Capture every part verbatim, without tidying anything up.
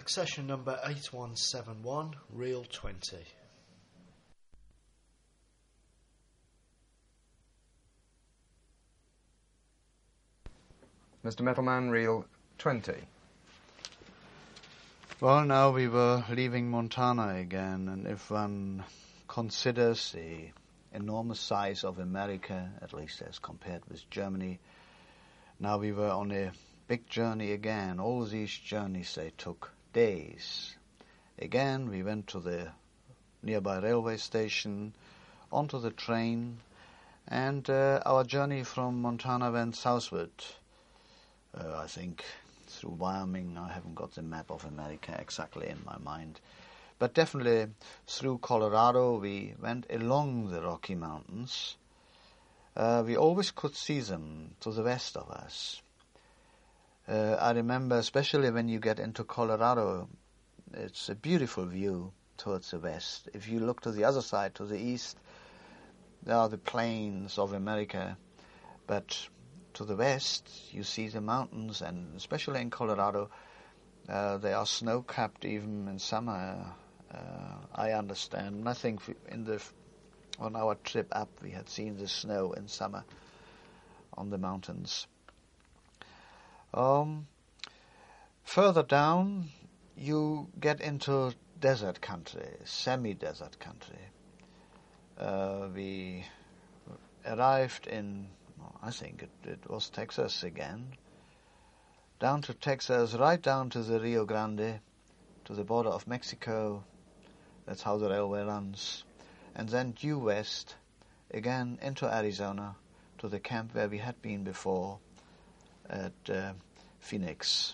Accession number eight one seven one, reel twenty. Mister Metalman, reel twenty. Well, now we were leaving Montana again, and if one considers the enormous size of America, at least as compared with Germany, now we were on a big journey again. All these journeys, they took days. Again, we went to the nearby railway station, onto the train, and uh, our journey from Montana went southward. Uh, I think through Wyoming. I haven't got the map of America exactly in my mind. But definitely through Colorado, we went along the Rocky Mountains. Uh, we always could see them to the west of us. Uh, I remember, especially when you get into Colorado, it's a beautiful view towards the west. If you look to the other side, to the east, there are the plains of America. But to the west, you see the mountains, and especially in Colorado, uh, they are snow-capped even in summer. Uh, I understand. I think in the on our trip up, we had seen the snow in summer on the mountains. Um, further down, you get into desert country, semi-desert country. Uh, we arrived in, I think it, it was Texas again, down to Texas, right down to the Rio Grande, to the border of Mexico. That's how the railway runs. And then due west, again into Arizona, to the camp where we had been before, at uh, Phoenix.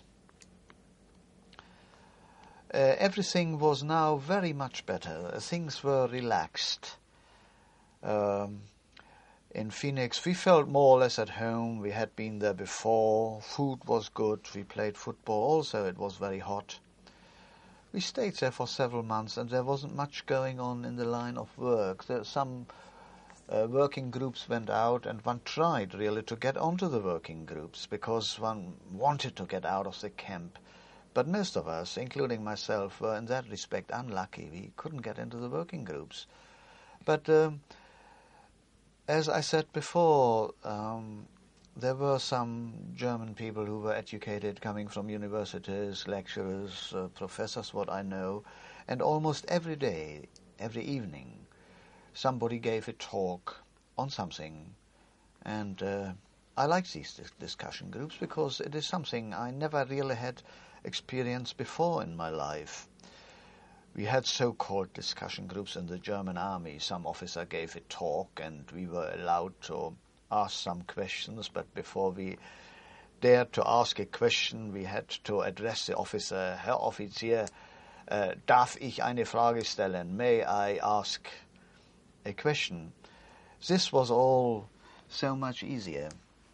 Uh, everything was now very much better. Things were relaxed. Um, in Phoenix, we felt more or less at home. We had been there before. Food was good. We played football. Also, it was very hot. We stayed there for several months, and there wasn't much going on in the line of work. There, some uh, working groups went out, and one tried really to get onto the working groups because one wanted to get out of the camp. But most of us, including myself, were in that respect unlucky. We couldn't get into the working groups. But um, as I said before, um, there were some German people who were educated, coming from universities, lecturers, uh, professors, what I know, and almost every day, every evening, somebody gave a talk on something. And uh, I like these dis- discussion groups because it is something I never really had experienced before in my life. We had so-called discussion groups in the German army. Some officer gave a talk and we were allowed to ask some questions, but before we dared to ask a question, we had to address the officer. Herr Offizier, uh, darf ich eine Frage stellen? May I ask a question? This was all so much easier.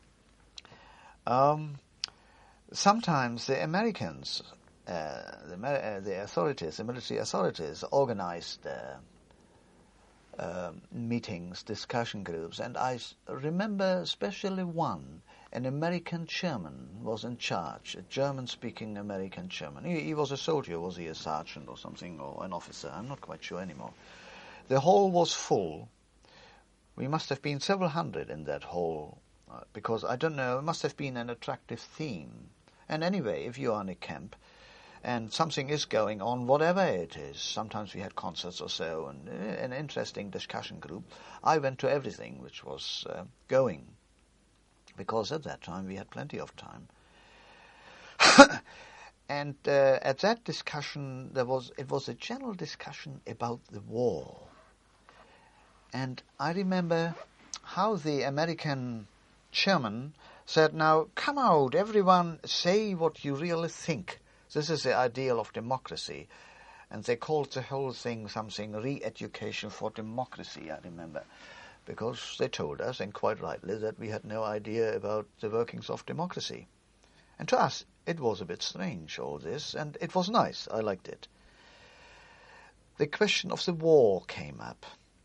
Um, sometimes the Americans, uh, the, uh, the authorities, the military authorities, organized uh, uh, meetings, discussion groups, and I s- remember especially one. An American chairman was in charge, a German-speaking American chairman. He, he was a soldier, was he a sergeant or something, or an officer? I'm not quite sure anymore. The hall was full. We must have been several hundred in that hall, uh, because, I don't know, it must have been an attractive theme. And anyway, if you are in a camp, and something is going on, whatever it is, sometimes we had concerts or so, and uh, an interesting discussion group, I went to everything which was uh, going, because at that time we had plenty of time. And uh, at that discussion, there was it was a general discussion about the war. And I remember how the American chairman said, now, come out, everyone, say what you really think. This is the ideal of democracy. And they called the whole thing something, re-education for democracy, I remember. Because they told us, and quite rightly, that we had no idea about the workings of democracy. And to us, it was a bit strange, all this, and it was nice. I liked it. The question of the war came up.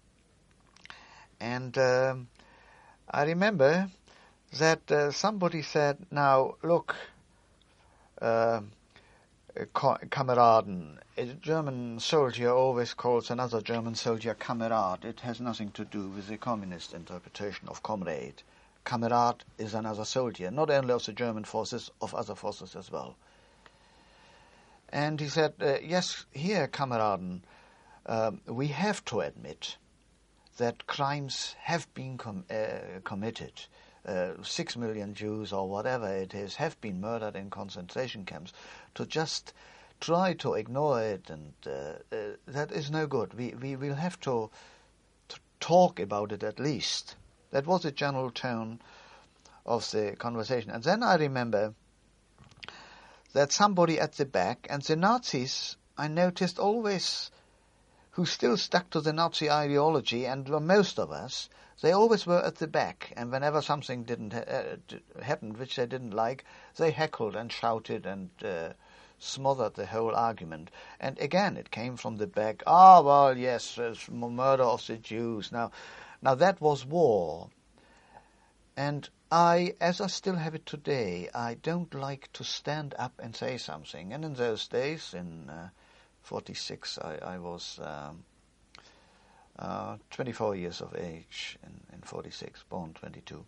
And um, I remember that uh, somebody said, now, look, uh, uh, co- Kameraden. A German soldier always calls another German soldier Kamerad. It has nothing to do with the communist interpretation of comrade. Kamerad is another soldier, not only of the German forces, of other forces as well. And he said, uh, yes, here, Kameraden, um, we have to admit that crimes have been com- uh, committed. Uh, six million Jews or whatever it is have been murdered in concentration camps. To just try to ignore it, and uh, uh, that is no good. We we will have to, to talk about it at least. That was the general tone of the conversation. And then I remember that somebody at the back, and the Nazis, I noticed always, who still stuck to the Nazi ideology, and were most of us, they always were at the back, and whenever something didn't ha- uh, d- happened which they didn't like, they heckled and shouted and uh, smothered the whole argument. And again, it came from the back. Ah, well, yes, there's murder of the Jews. Now, now that was war. And I, as I still have it today, I don't like to stand up and say something. And in those days, in uh, forty-six, I, I was um, uh, twenty-four years of age, in, in forty-six, born twenty-two.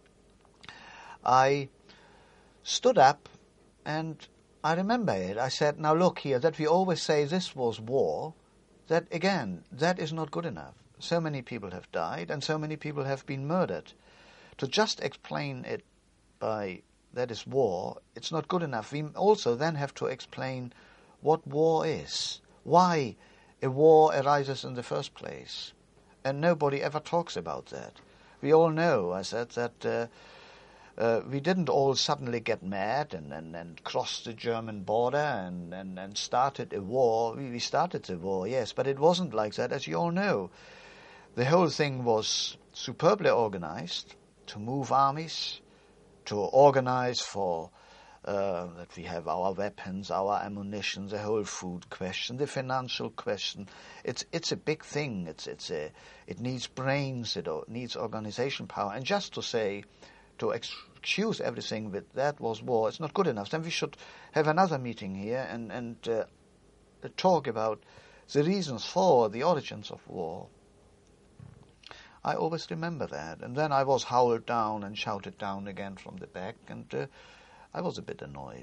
I stood up and I remember it. I said, now look here, that we always say this was war, that again, that is not good enough. So many people have died and so many people have been murdered. To just explain it by that is war, it's not good enough. We also then have to explain what war is, why a war arises in the first place. And nobody ever talks about that. We all know, I said, that uh, uh, we didn't all suddenly get mad and, and, and cross the German border and, and, and started a war. We, we started the war, yes, but it wasn't like that, as you all know. The whole thing was superbly organized to move armies, to organize for uh, that we have our weapons, our ammunition, the whole food question, the financial question. It's it's a big thing. It's it's a it needs brains. It needs organization power. And just to say, to excuse everything with that was war, it's not good enough. Then we should have another meeting here and and uh, talk about the reasons for the origins of war. I always remember that. And then I was howled down and shouted down again from the back, and uh, I was a bit annoyed.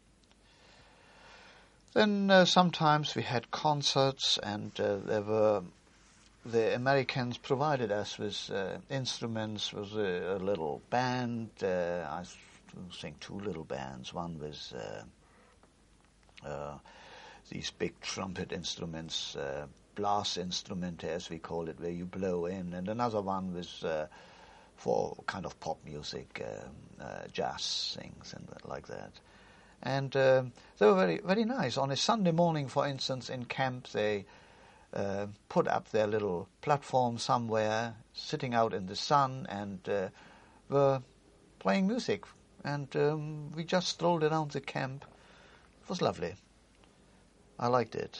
Then uh, sometimes we had concerts, and uh, there were the Americans provided us with uh, instruments, with a, a little band. Uh, I think two little bands. One with uh, uh, these big trumpet instruments. Uh, Blast instrument, as we call it, where you blow in, and another one was uh, for kind of pop music, um, uh, jazz things and like that. And uh, they were very, very nice. On a Sunday morning, for instance, in camp, they uh, put up their little platform somewhere, sitting out in the sun, and uh, were playing music. And um, we just strolled around the camp. It was lovely. I liked it.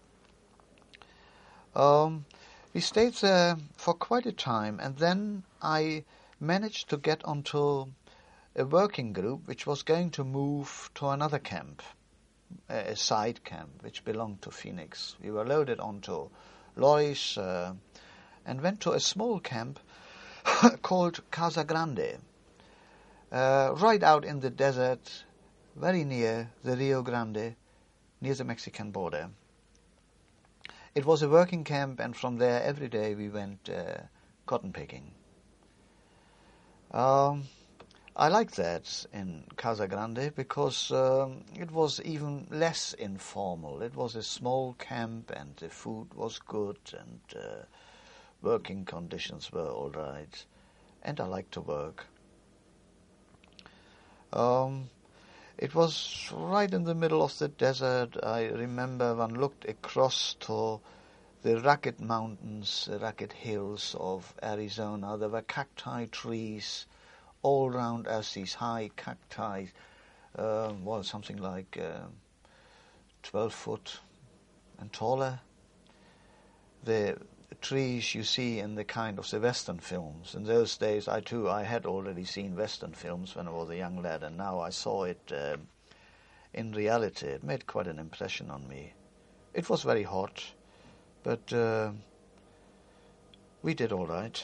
Um, we stayed there for quite a time, and then I managed to get onto a working group which was going to move to another camp, a side camp which belonged to Phoenix. We were loaded onto lorries uh, and went to a small camp called Casa Grande, uh, right out in the desert, very near the Rio Grande, near the Mexican border. It was a working camp, and from there every day we went uh, cotton picking. Um, I liked that in Casa Grande because um, it was even less informal. It was a small camp, and the food was good, and uh, working conditions were all right, and I liked to work. Um, It was right in the middle of the desert. I remember one looked across to the rugged mountains, the rugged hills of Arizona. There were cacti trees all around us, these high cacti, uh, well, something like uh, twelve foot and taller. The trees you see in the kind of the Western films. In those days, I too, I had already seen Western films when I was a young lad, and now I saw it uh, in reality, it made quite an impression on me. It was very hot, but uh, we did all right.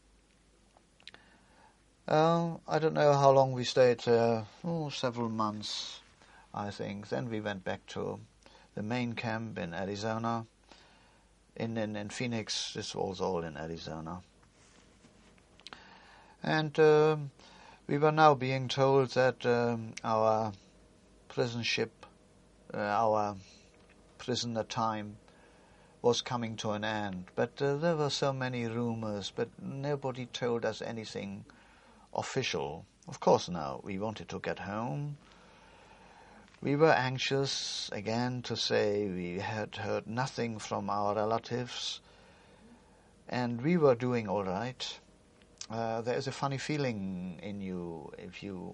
Uh, I don't know how long we stayed there, oh, several months, I think. Then we went back to the main camp in Arizona. In, in, in Phoenix, this was all in Arizona. And uh, we were now being told that um, our prison ship, uh, our prisoner time, was coming to an end. But uh, there were so many rumors, but nobody told us anything official. Of course, now we wanted to get home. We were anxious, again, to say we had heard nothing from our relatives, and we were doing all right. Uh, there is a funny feeling in you if you...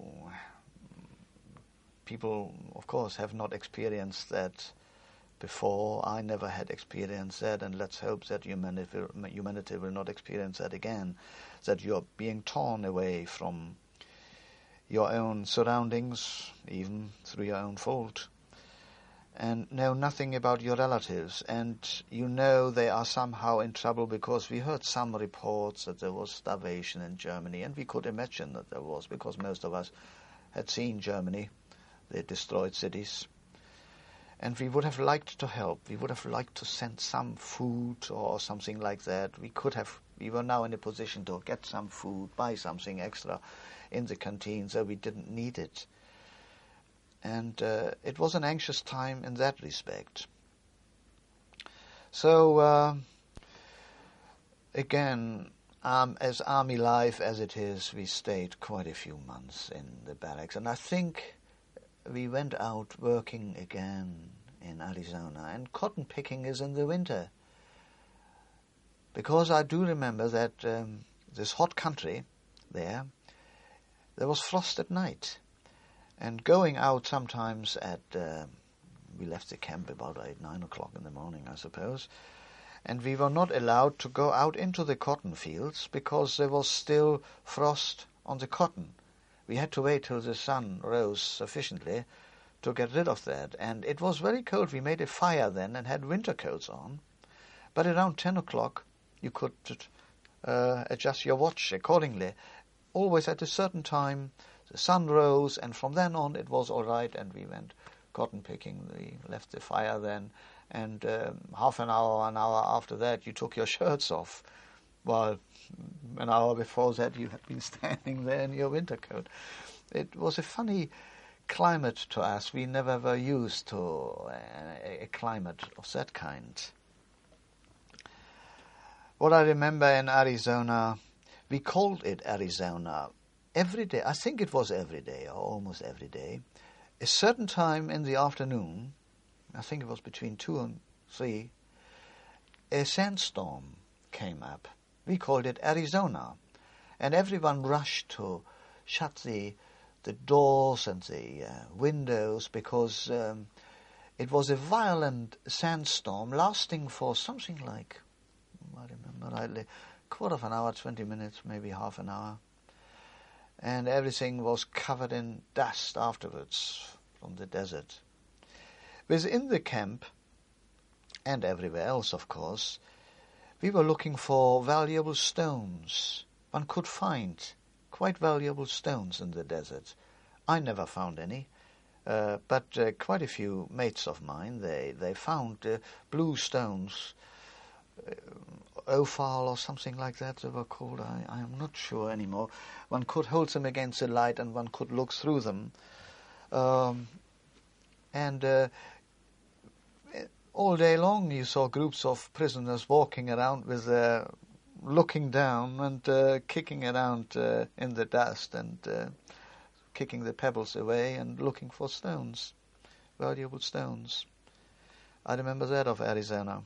People, of course, have not experienced that before. I never had experienced that, and let's hope that humanity, humanity will not experience that again, that you're being torn away from your own surroundings, even through your own fault, and know nothing about your relatives, and you know they are somehow in trouble, because we heard some reports that there was starvation in Germany, and we could imagine that there was, because most of us had seen Germany, the destroyed cities. And we would have liked to help. We would have liked to send some food or something like that. We could have, we were now in a position to get some food, buy something extra in the canteen, so we didn't need it. And uh, it was an anxious time in that respect. So, uh, again, um, as army life as it is, we stayed quite a few months in the barracks. And I think we went out working again in Arizona, and cotton picking is in the winter. Because I do remember that um, this hot country there, there was frost at night. And going out sometimes at, uh, we left the camp about eight, nine o'clock in the morning, I suppose, and we were not allowed to go out into the cotton fields because there was still frost on the cotton. We had to wait till the sun rose sufficiently to get rid of that. And it was very cold. We made a fire then and had winter coats on. But around ten o'clock, you could uh, adjust your watch accordingly. Always at a certain time, the sun rose, and from then on it was all right, and we went cotton picking. We left the fire then, and um, half an hour, an hour after that, you took your shirts off. While an hour before that you had been standing there in your winter coat. It was a funny climate to us. We never were used to a, a climate of that kind. What I remember in Arizona, we called it Arizona every day. I think it was every day, or almost every day. A certain time in the afternoon, I think it was between two and three, a sandstorm came up. We called it Arizona, and everyone rushed to shut the the doors and the uh, windows, because um, it was a violent sandstorm lasting for something like, I remember rightly, quarter of an hour, twenty minutes, maybe half an hour, and everything was covered in dust afterwards from the desert. Within the camp, and everywhere else, of course, we were looking for valuable stones. One could find quite valuable stones in the desert. I never found any, uh, but uh, quite a few mates of mine, they, they found uh, blue stones, uh, ophal or something like that they were called. I, I am not sure anymore. One could hold them against the light and one could look through them. Um, and... Uh, All day long you saw groups of prisoners walking around with uh, looking down and uh, kicking around uh, in the dust and uh, kicking the pebbles away and looking for stones, valuable stones. I remember that of Arizona.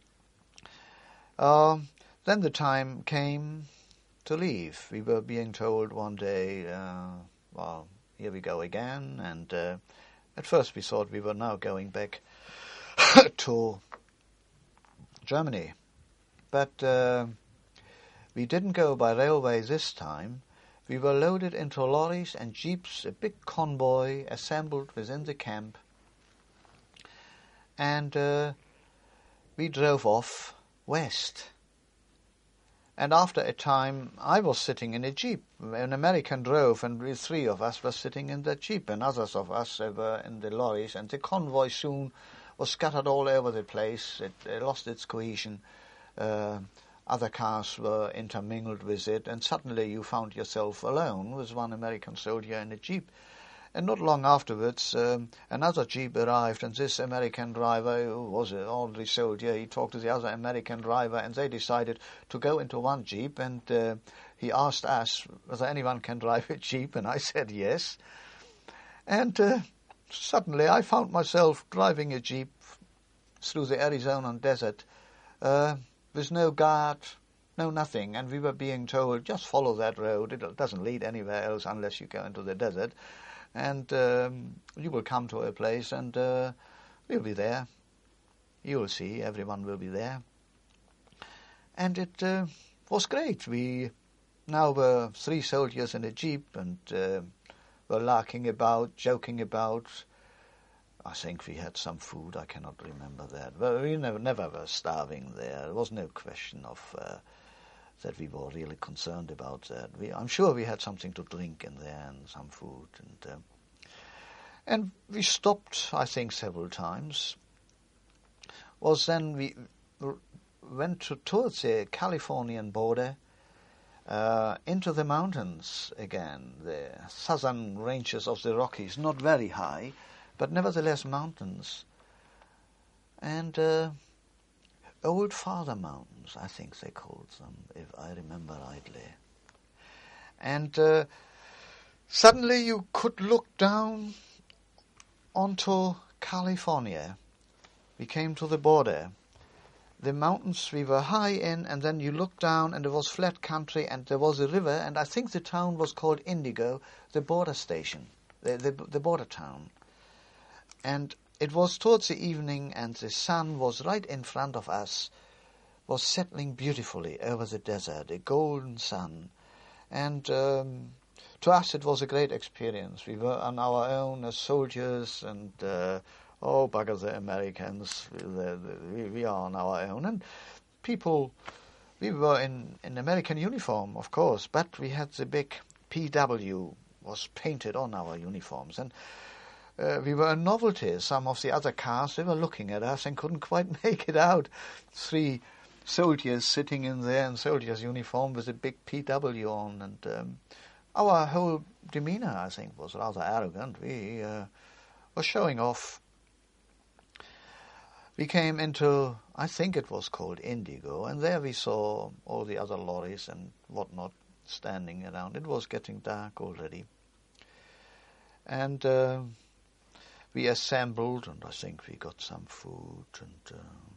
Uh, then the time came to leave. We were being told one day, uh, well, here we go again, and uh, at first we thought we were now going back to Germany. But uh, we didn't go by railway this time. we were loaded into lorries and jeeps, a big convoy assembled within the camp, and uh, we drove off west. And after a time, I was sitting in a jeep. An American drove, and we three of us were sitting in that jeep, and others of us were in the lorries, and the convoy soon was scattered all over the place. It, it lost its cohesion. Uh, other cars were intermingled with it, and suddenly you found yourself alone with one American soldier in a jeep. And not long afterwards, um, another jeep arrived, and this American driver, who was an ordinary soldier, he talked to the other American driver, and they decided to go into one jeep, and uh, he asked us whether anyone can drive a jeep, and I said yes. And uh, suddenly I found myself driving a jeep through the Arizona desert uh, with no guard, no nothing, and we were being told, just follow that road, it doesn't lead anywhere else unless you go into the desert. And um, you will come to a place, and uh, we'll be there. You will see, everyone will be there. And it uh, was great. We now were three soldiers in a jeep, and uh, were larking about, joking about. I think we had some food, I cannot remember that. But we never, never were starving there. There was no question of uh, that we were really concerned about that. We, I'm sure we had something to drink in there and some food. And, uh, and we stopped, I think, several times. Was then we went to, towards the Californian border, uh, into the mountains again, the southern ranges of the Rockies, not very high, but nevertheless mountains. And uh, Old Father Mountains, I think they called them, if I remember rightly. And uh, suddenly you could look down onto California. We came to the border. The mountains we were high in, and then you looked down and there was flat country and there was a river, and I think the town was called Indigo, the border station, the, the, the border town. And it was towards the evening, and the sun was right in front of us, was settling beautifully over the desert, a golden sun. And um, to us it was a great experience. We were on our own as soldiers, and uh, oh, bugger the Americans, we, we are on our own. And people, we were in, in American uniform, of course, but we had the big P W was painted on our uniforms. And Uh, we were a novelty. Some of the other cars, they were looking at us and couldn't quite make it out. Three soldiers sitting in there in soldiers' uniform with a big P W on. And um, our whole demeanor, I think, was rather arrogant. We uh, were showing off. We came into, I think it was called Indigo, and there we saw all the other lorries and whatnot standing around. It was getting dark already. And Uh, we assembled, and I think we got some food, and uh,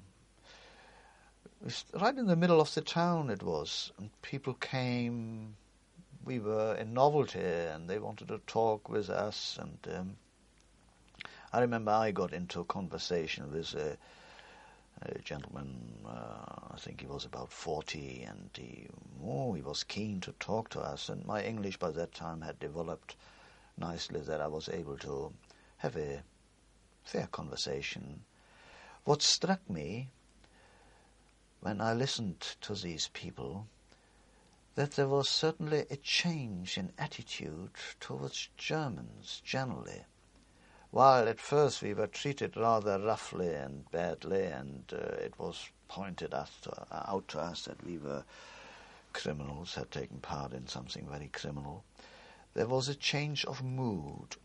right in the middle of the town it was, and people came. We were a novelty, and they wanted to talk with us, and um, I remember I got into a conversation with a, a gentleman, uh, I think he was about forty, and he, oh, he was keen to talk to us, and my English by that time had developed nicely that I was able to have a fair conversation. What struck me when I listened to these people, that there was certainly a change in attitude towards Germans generally. While at first we were treated rather roughly and badly, and uh, it was pointed us to, uh, out to us that we were criminals, had taken part in something very criminal, there was a change of mood.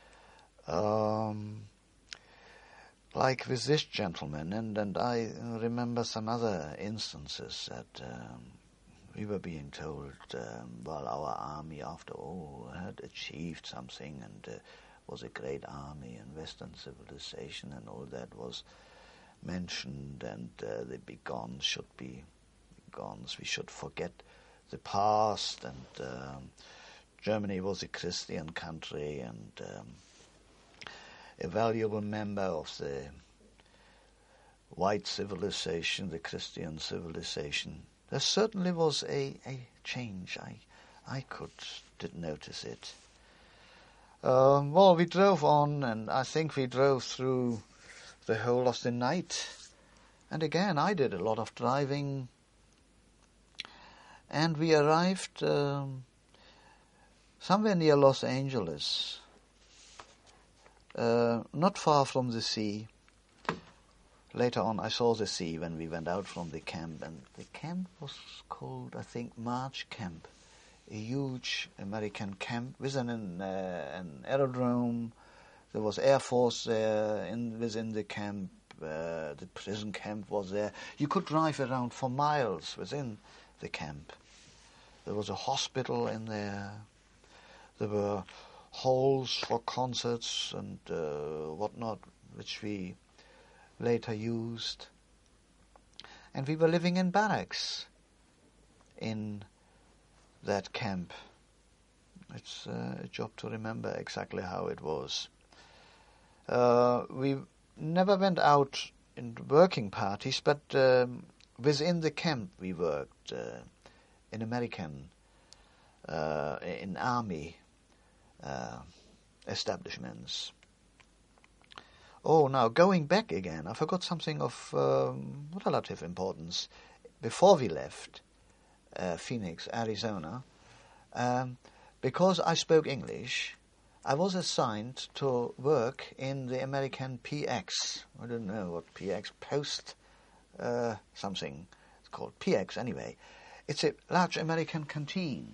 Um, like with this gentleman, and, and I remember some other instances that um, we were being told, um, well, our army, after all, had achieved something, and uh, was a great army, and Western civilization and all that was mentioned, and uh, the begone should be begones. We should forget the past, and um, Germany was a Christian country, and um, a valuable member of the white civilization, the Christian civilization. There certainly was a, a change. I I could did notice it. Um, well, we drove on, and I think we drove through the whole of the night. And again, I did a lot of driving. And we arrived um, somewhere near Los Angeles, uh, not far from the sea. Later on, I saw the sea when we went out from the camp, and the camp was called, I think, March Camp, a huge American camp with an, uh, an aerodrome. There was Air Force there in, within the camp. Uh, the prison camp was there. You could drive around for miles within the camp. There was a hospital in there. There were halls for concerts and uh, whatnot, which we later used. And we were living in barracks in that camp. It's uh, a job to remember exactly how it was. Uh, we never went out in working parties, but um, within the camp we worked uh, in American, uh, in army uh, establishments. Oh, now going back again, I forgot something of um, relative importance. Before we left uh, Phoenix, Arizona, um, because I spoke English, I was assigned to work in the American P X. I don't know what P X, Post uh, something. It's called P X anyway. It's a large American canteen.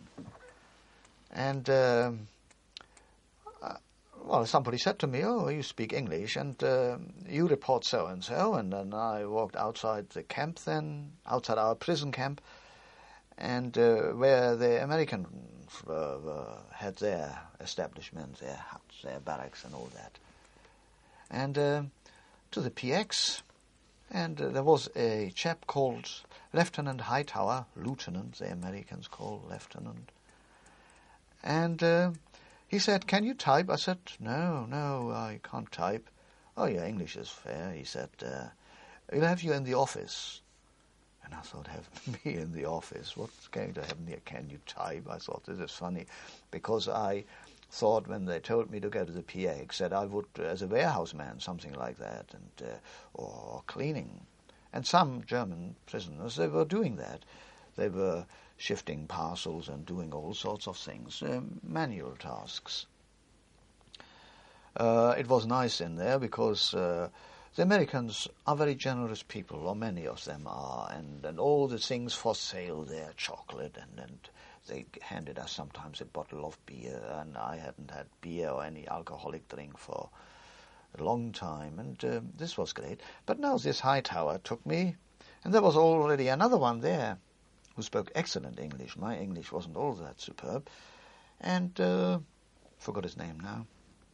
And, um, uh, well, somebody said to me, oh, you speak English, and uh, you report so-and-so. And then I walked outside the camp then, outside our prison camp, and uh, where the Americans uh, uh, had their establishments, their huts, their barracks and all that. And uh, to the P X, and uh, there was a chap called Lieutenant Hightower, Lieutenant, the Americans call Lieutenant. And uh, he said, can you type? I said, no, no, I can't type. Oh, your English is fair. He said, uh, we'll have you in the office. And I thought, have me in the office? What's going to happen here? Can you type? I thought, this is funny, because I thought when they told me to go to the P X that I would, as a warehouse man, something like that, and uh, or cleaning. And some German prisoners, they were doing that. They were shifting parcels and doing all sorts of things, uh, manual tasks. Uh, it was nice in there because uh, the Americans are very generous people, or many of them are, and, and all the things for sale there, chocolate, and, and they handed us sometimes a bottle of beer, and I hadn't had beer or any alcoholic drink for a long time, and uh, this was great. But now this Hightower took me, and there was already another one there who spoke excellent English. My English wasn't all that superb, and uh, forgot his name now.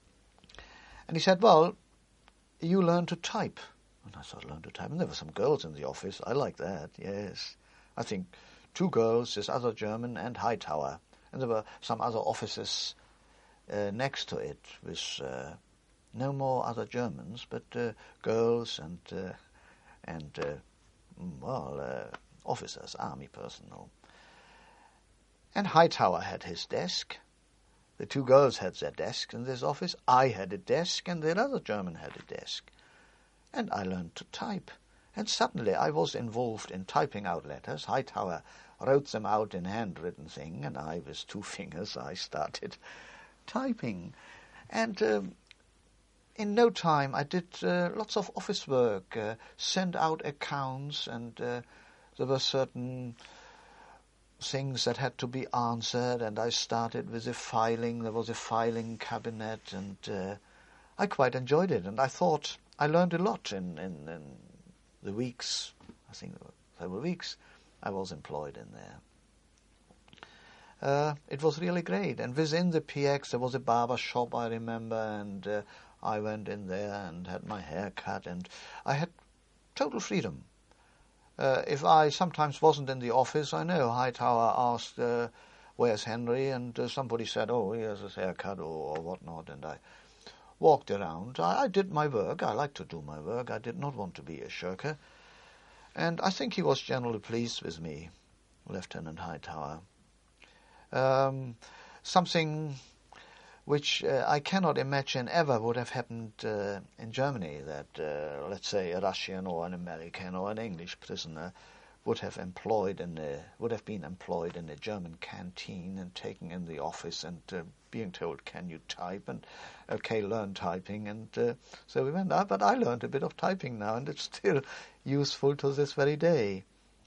And he said, well, you learn to type. And I thought, learn to type. And there were some girls in the office. I like that, yes. I think two girls, this other German, and Hightower. And there were some other offices uh, next to it with uh, no more other Germans, but uh, girls and, uh, and uh, well, uh, officers, army personnel. And Hightower had his desk. The two girls had their desks in this office. I had a desk, and the other German had a desk. And I learned to type. And suddenly I was involved in typing out letters. Hightower wrote them out in handwritten thing, and I, with two fingers, I started typing. And um, in no time I did uh, lots of office work, uh, sent out accounts, and uh, there were certain things that had to be answered, and I started with the filing. There was a filing cabinet, and uh, I quite enjoyed it, and I thought I learned a lot in, in, in the weeks, I think several weeks I was employed in there. Uh, it was really great, and within the P X there was a barber shop, I remember, and uh, I went in there and had my hair cut, and I had total freedom. Uh, if I sometimes wasn't in the office, I know Hightower asked, uh, where's Henry? And uh, somebody said, oh, he has his haircut or, or whatnot, and I walked around. I, I did my work. I liked to do my work. I did not want to be a shirker. And I think he was generally pleased with me, Lieutenant Hightower. Um, something which uh, I cannot imagine ever would have happened uh, in Germany, that, uh, let's say, a Russian or an American or an English prisoner would have employed in a, would have been employed in a German canteen and taken in the office and uh, being told, can you type? And, okay, learn typing. And uh, so we went out, but I learned a bit of typing now, and it's still useful to this very day.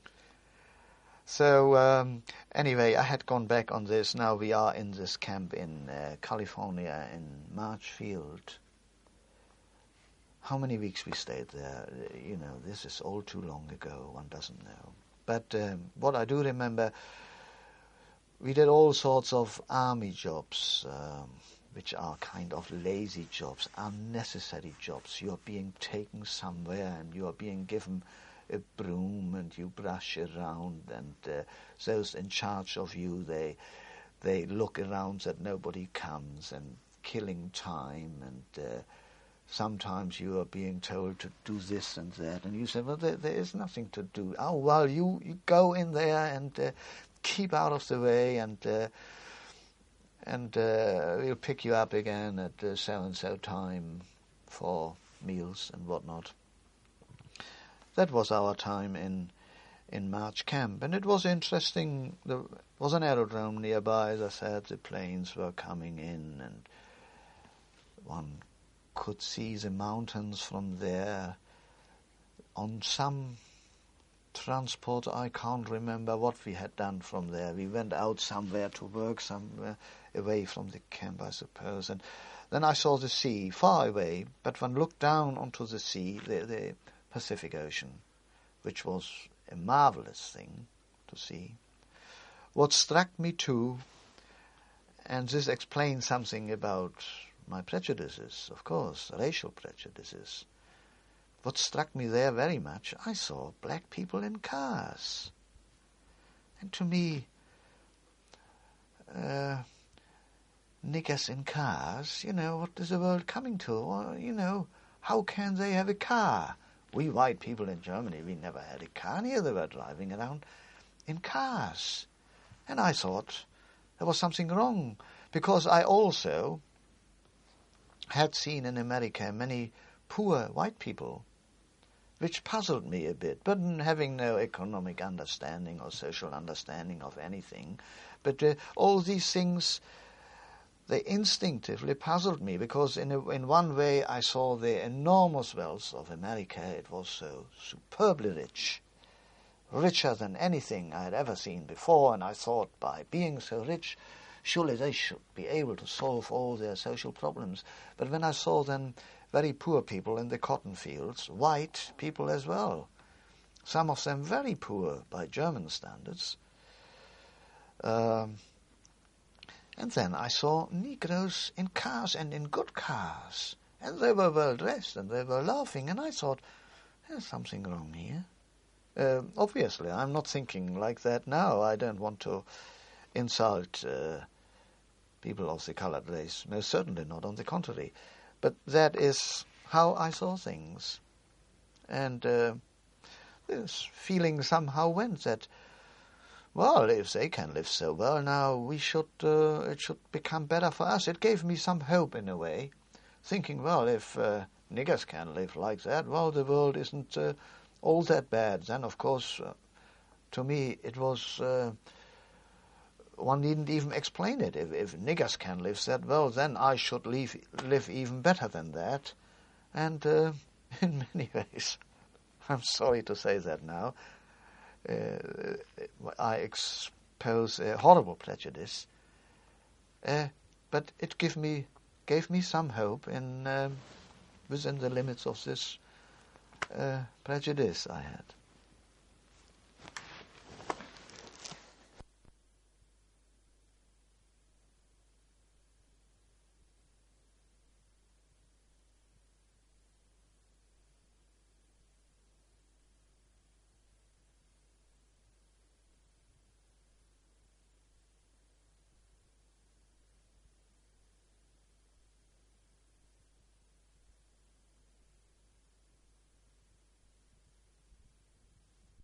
So, um, anyway, I had gone back on this. Now we are in this camp in uh, California, in Marchfield. How many weeks we stayed there? You know, this is all too long ago. One doesn't know. But um, what I do remember, we did all sorts of army jobs, um, which are kind of lazy jobs, unnecessary jobs. You are being taken somewhere and you are being given a broom and you brush around, and uh, those in charge of you, they they look around that nobody comes, and killing time, and uh, sometimes you are being told to do this and that, and you say, well, there, there is nothing to do. Oh, well, you, you go in there and uh, keep out of the way, and uh, and uh, we'll pick you up again at uh, so-and-so time for meals and whatnot. That was our time in in March camp, and it was interesting. There was an aerodrome nearby, as I said. The planes were coming in, and one could see the mountains from there. On some transport, I can't remember what we had done from there. We went out somewhere to work, somewhere away from the camp, I suppose. And then I saw the sea, far away, but one looked down onto the sea, the, the Pacific Ocean, which was a marvelous thing to see. What struck me too, and this explains something about my prejudices, of course, racial prejudices. What struck me there very much, I saw black people in cars. And to me, uh, niggers in cars, you know, what is the world coming to? Or, you know, how can they have a car? We white people in Germany, we never had a car. And here they were driving around in cars. And I thought there was something wrong, because I also had seen in America many poor white people, which puzzled me a bit, but having no economic understanding or social understanding of anything. But uh, all these things, they instinctively puzzled me, because in a, in one way I saw the enormous wealth of America. It was so superbly rich, richer than anything I had ever seen before, and I thought, by being so rich, surely they should be able to solve all their social problems. But when I saw then very poor people in the cotton fields, white people as well, some of them very poor by German standards, um, and then I saw Negroes in cars, and in good cars, and they were well dressed and they were laughing, and I thought, there's something wrong here. Uh, obviously, I'm not thinking like that now. I don't want to insult uh, people of the colored race, most certainly not, on the contrary. But that is how I saw things. And uh, this feeling somehow went that, well, if they can live so well now, we should, uh, it should become better for us. It gave me some hope in a way, thinking, well, if uh, niggers can live like that, well, the world isn't uh, all that bad. Then, of course, uh, to me, it was, uh, one needn't even explain it. If, if niggers can live that well, then I should live, live even better than that. And uh, in many ways, I'm sorry to say that now, Uh, I expose a horrible prejudice, uh, but it gave me gave me some hope in um, within the limits of this uh, prejudice I had.